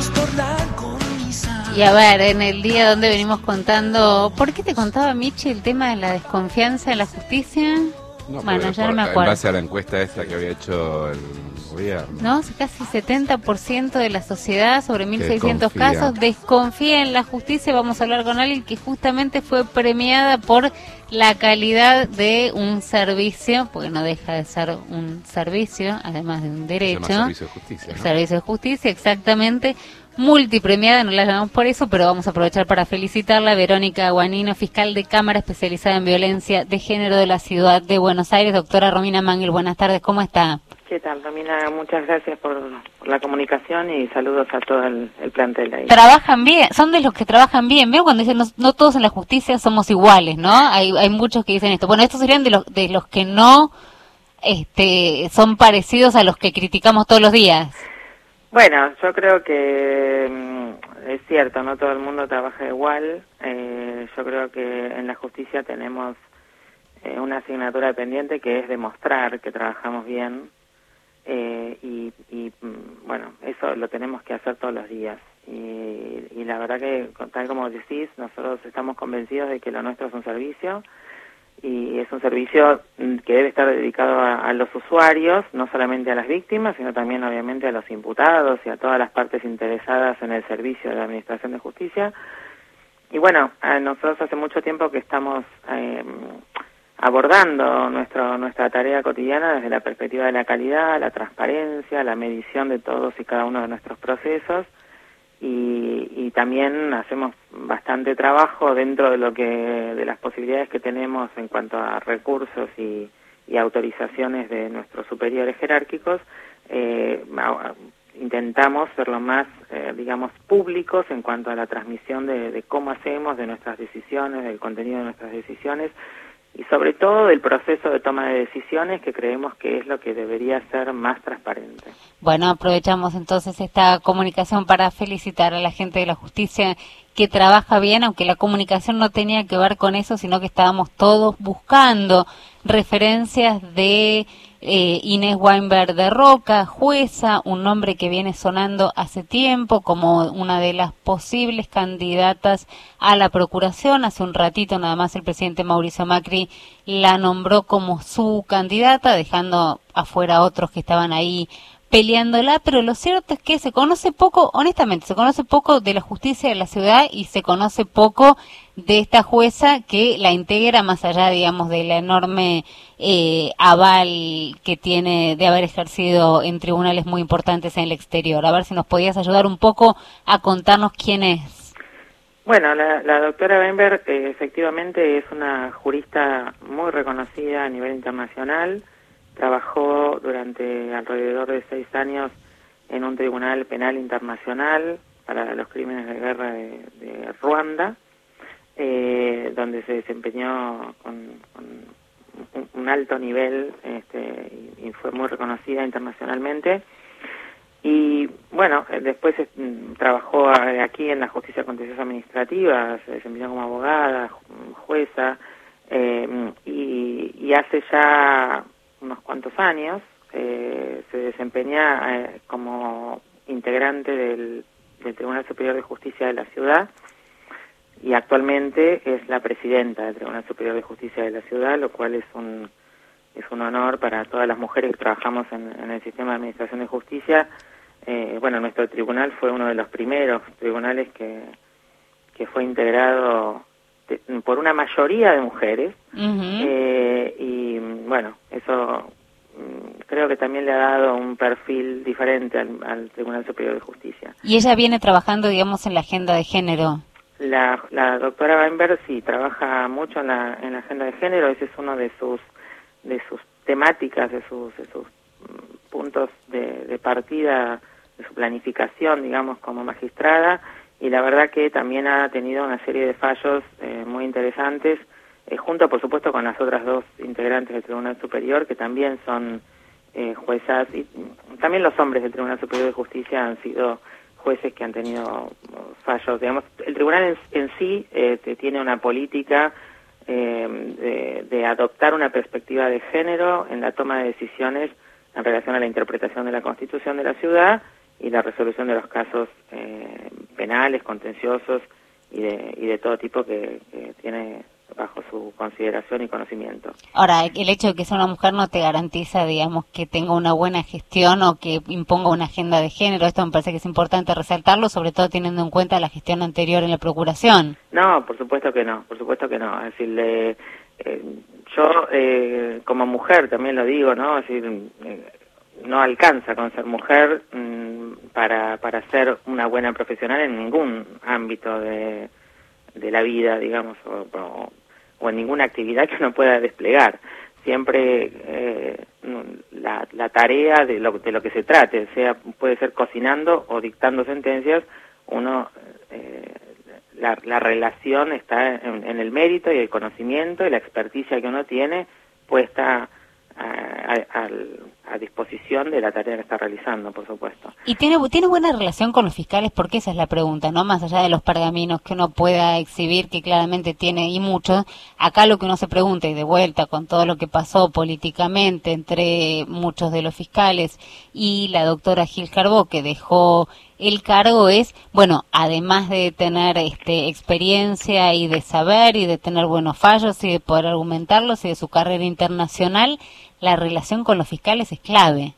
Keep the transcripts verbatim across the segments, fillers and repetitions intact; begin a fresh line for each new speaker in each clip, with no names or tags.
Y a ver, en el día donde venimos contando, ¿por qué te contaba Michi el tema de la desconfianza en la justicia?
No,
bueno, ya
por,
no me acuerdo.
En base a la encuesta esa que había hecho el gobierno.
No, casi setenta por ciento de la sociedad, sobre mil seiscientos casos, desconfía en la justicia. Vamos a hablar con alguien que justamente fue premiada por la calidad de un servicio, porque no deja de ser un servicio, además de un derecho.
Se llama servicio de justicia, ¿no?
Servicio de justicia, exactamente. Multipremiada, no la llamamos por eso, pero vamos a aprovechar para felicitarla. Verónica Guanino, fiscal de Cámara especializada en violencia de género de la ciudad de Buenos Aires. Doctora Romina Mangel, buenas tardes, ¿cómo está?
¿Qué tal, Romina? Muchas gracias por, por la comunicación y saludos a todo el, el plantel ahí.
Trabajan bien, son de los que trabajan bien. Veo cuando dicen no, no todos en la justicia somos iguales, ¿no? Hay hay muchos que dicen esto. Bueno, estos serían de los de los que no este son parecidos a los que criticamos todos los días.
Bueno, yo creo que mm, es cierto, no todo el mundo trabaja igual. Eh, yo creo que en la justicia tenemos eh, una asignatura pendiente que es demostrar que trabajamos bien. Eh, y, y bueno, eso lo tenemos que hacer todos los días y, y la verdad que, tal como decís, nosotros estamos convencidos de que lo nuestro es un servicio y es un servicio que debe estar dedicado a, a los usuarios, no solamente a las víctimas, sino también obviamente a los imputados y a todas las partes interesadas en el servicio de la Administración de Justicia. Y bueno, nosotros hace mucho tiempo que estamos eh, abordando nuestro, nuestra tarea cotidiana desde la perspectiva de la calidad, la transparencia, la medición de todos y cada uno de nuestros procesos y, y también hacemos bastante trabajo dentro de lo que de las posibilidades que tenemos en cuanto a recursos y, y autorizaciones de nuestros superiores jerárquicos. Eh, intentamos ser lo más, eh, digamos, públicos en cuanto a la transmisión de, de cómo hacemos, de nuestras decisiones, del contenido de nuestras decisiones, y sobre todo del proceso de toma de decisiones, que creemos que es lo que debería ser más transparente.
Bueno, aprovechamos entonces esta comunicación para felicitar a la gente de la justicia que trabaja bien, aunque la comunicación no tenía que ver con eso, sino que estábamos todos buscando referencias de eh, Inés Weinberg de Roca, jueza, un nombre que viene sonando hace tiempo como una de las posibles candidatas a la procuración. Hace un ratito nada más el presidente Mauricio Macri la nombró como su candidata, dejando afuera a otros que estaban ahí peleándola, pero lo cierto es que se conoce poco, honestamente, se conoce poco de la justicia de la ciudad y se conoce poco de esta jueza que la integra, más allá, digamos, de la enorme eh, aval que tiene de haber ejercido en tribunales muy importantes en el exterior. A ver si nos podías ayudar un poco a contarnos quién es.
Bueno, la, la doctora Weinberg eh, efectivamente es una jurista muy reconocida a nivel internacional. Trabajó durante alrededor de seis años en un tribunal penal internacional para los crímenes de guerra de, de Ruanda, eh, donde se desempeñó con, con un, un alto nivel este, y, y fue muy reconocida internacionalmente. Y bueno, después eh, trabajó aquí en la justicia contenciosa administrativa, se desempeñó como abogada, jueza, eh, y, y hace ya unos cuantos años eh, se desempeña eh, como integrante del, del Tribunal Superior de Justicia de la ciudad y actualmente es la presidenta del Tribunal Superior de Justicia de la ciudad, lo cual es un es un honor para todas las mujeres que trabajamos en, en el sistema de administración de justicia. Eh, bueno, nuestro tribunal fue uno de los primeros tribunales que, que fue integrado de, por una mayoría de mujeres.
Uh-huh.
eh, y bueno, eso mm, creo que también le ha dado un perfil diferente al, al Tribunal Superior de Justicia.
Y ella viene trabajando, digamos, en la agenda de género.
La, la doctora Weinberg sí trabaja mucho en la, en la agenda de género, ese es uno de sus de sus temáticas, de sus, de sus puntos de, de partida, de su planificación, digamos, como magistrada, y la verdad que también ha tenido una serie de fallos eh, muy interesantes, eh, junto, por supuesto, con las otras dos integrantes del Tribunal Superior, que también son eh, juezas, y también los hombres del Tribunal Superior de Justicia han sido jueces que han tenido fallos. Digamos, el tribunal en, en sí eh, tiene una política eh, de, de adoptar una perspectiva de género en la toma de decisiones en relación a la interpretación de la Constitución de la ciudad y la resolución de los casos eh, penales, contenciosos y de, y de todo tipo que, que tiene bajo su consideración y conocimiento.
Ahora, el hecho de que sea una mujer no te garantiza, digamos, que tenga una buena gestión o que imponga una agenda de género. Esto me parece que es importante resaltarlo, sobre todo teniendo en cuenta la gestión anterior en la Procuración.
No, por supuesto que no, por supuesto que no. Es decir, le, eh, yo eh, como mujer también lo digo, ¿no? Es decir, eh, no alcanza con ser mujer mmm, para, para ser una buena profesional en ningún ámbito de, de la vida, digamos, o, o, o en ninguna actividad que uno pueda desplegar. Siempre eh, la, la tarea de lo, de lo que se trate, sea puede ser cocinando o dictando sentencias, uno eh, la, la relación está en, en el mérito y el conocimiento y la experticia que uno tiene puesta a, a, a disposición de la tarea que está realizando, por supuesto.
¿Y tiene tiene buena relación con los fiscales? Porque esa es la pregunta, ¿no? Más allá de los pergaminos que uno pueda exhibir, que claramente tiene, y mucho, acá lo que uno se pregunta, y de vuelta con todo lo que pasó políticamente entre muchos de los fiscales y la doctora Gil Carbó, que dejó el cargo, es, bueno, además de tener este experiencia y de saber y de tener buenos fallos y de poder argumentarlos y de su carrera internacional, la relación con los fiscales es clave.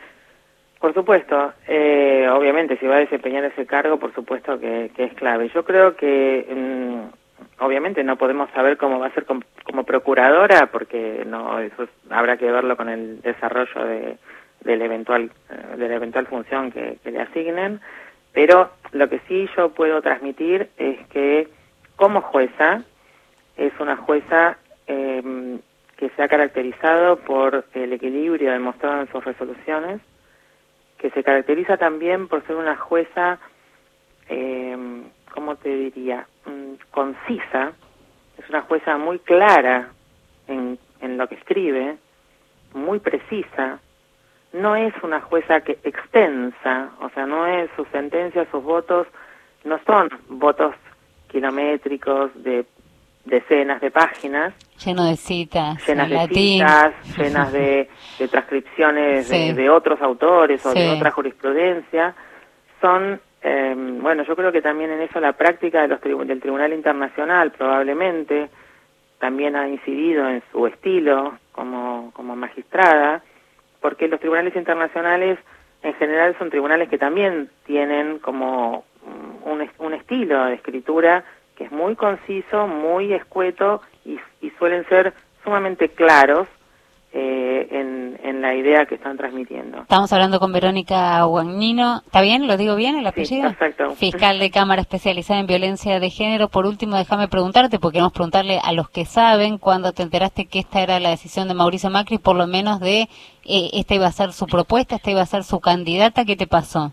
Por supuesto, eh, obviamente si va a desempeñar ese cargo, por supuesto que, que es clave. Yo creo que mmm, obviamente no podemos saber cómo va a ser como, como procuradora, porque no eso es, habrá que verlo con el desarrollo de del eventual de la eventual función que, que le asignen, pero lo que sí yo puedo transmitir es que como jueza es una jueza eh, que se ha caracterizado por el equilibrio demostrado en sus resoluciones, que se caracteriza también por ser una jueza, eh, ¿cómo te diría?, mm, concisa. Es una jueza muy clara en, en lo que escribe, muy precisa. No es una jueza que extensa, o sea, no es sus sentencias, sus votos, no son votos kilométricos de decenas de páginas.
Lleno de citas,
llenas de
latín.
citas, llenas de, de transcripciones
sí.
de, de otros autores o
sí.
de otra jurisprudencia. Son, eh, bueno, yo creo que también en eso la práctica de los tribu- del Tribunal Internacional probablemente también ha incidido en su estilo como, como magistrada, porque los tribunales internacionales en general son tribunales que también tienen como un, un estilo de escritura que es muy conciso, muy escueto y, y suelen ser sumamente claros eh, en, en la idea que están transmitiendo.
Estamos hablando con Verónica Guagnino, ¿está bien? ¿Lo digo bien el apellido?
Sí, perfecto.
Fiscal de Cámara especializada en violencia de género. Por último, déjame preguntarte, porque queremos preguntarle a los que saben, cuando te enteraste que esta era la decisión de Mauricio Macri, por lo menos de eh, esta iba a ser su propuesta, esta iba a ser su candidata, ¿qué te pasó?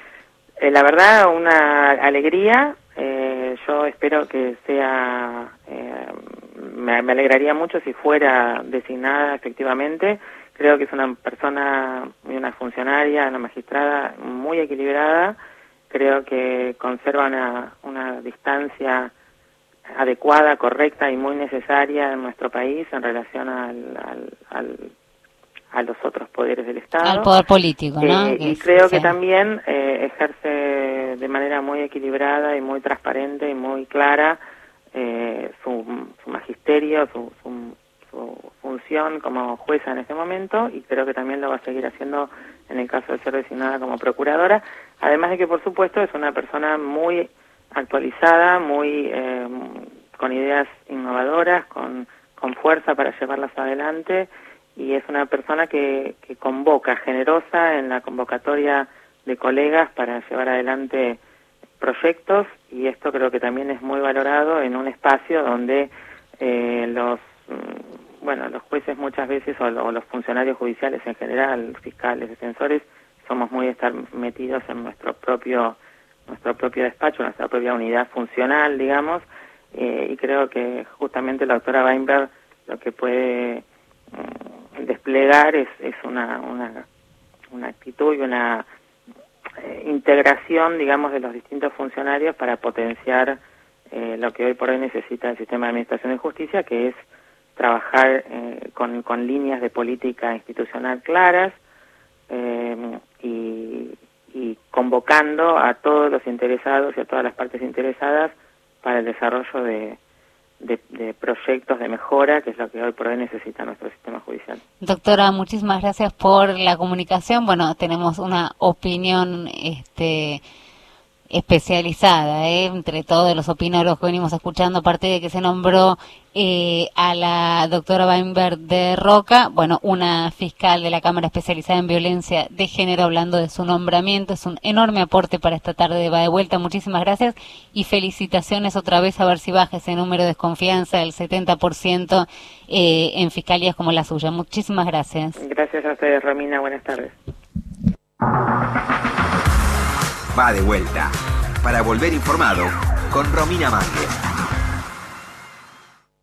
Eh, la verdad, una alegría. Eh, yo espero que sea, eh, me, me alegraría mucho si fuera designada efectivamente. Creo que es una persona y una funcionaria, una magistrada muy equilibrada. Creo que conserva una, una distancia adecuada, correcta y muy necesaria en nuestro país en relación al, al, al a los otros poderes del Estado.
Al poder político, ¿no?
Eh, y
es,
creo
sí.
que también eh, ejerce de manera muy equilibrada y muy transparente y muy clara eh, su, su magisterio, su, su, su función como jueza en este momento, y creo que también lo va a seguir haciendo en el caso de ser designada como procuradora, además de que por supuesto es una persona muy actualizada, muy eh, con ideas innovadoras, con, con fuerza para llevarlas adelante, y es una persona que, que convoca, generosa en la convocatoria de colegas para llevar adelante proyectos, y esto creo que también es muy valorado en un espacio donde eh, los bueno los jueces muchas veces o, o los funcionarios judiciales en general, fiscales, defensores, somos muy estar metidos en nuestro propio nuestro propio despacho, nuestra propia unidad funcional, digamos, eh, y creo que justamente la doctora Weinberg lo que puede desplegar es, es una, una, una actitud y una eh, integración, digamos, de los distintos funcionarios para potenciar eh, lo que hoy por hoy necesita el sistema de administración de justicia, que es trabajar eh, con, con líneas de política institucional claras eh, y, y con convocando a todos los interesados y a todas las partes interesadas para el desarrollo de, de, de proyectos de mejora, que es lo que hoy por hoy necesita nuestro sistema judicial.
Doctora, muchísimas gracias por la comunicación. Bueno, tenemos una opinión este especializada, ¿eh? Entre todos los opinólogos que venimos escuchando, aparte de que se nombró eh, a la doctora Weinberg de Roca, bueno, una fiscal de la Cámara Especializada en Violencia de Género, hablando de su nombramiento. Es un enorme aporte para esta tarde de Va de Vuelta. Muchísimas gracias y felicitaciones otra vez, a ver si baja ese número de desconfianza del setenta por ciento eh, en fiscalías como la suya. Muchísimas gracias.
Gracias a ustedes, Romina. Buenas tardes.
Va de Vuelta, para volver informado con Romina Mangel.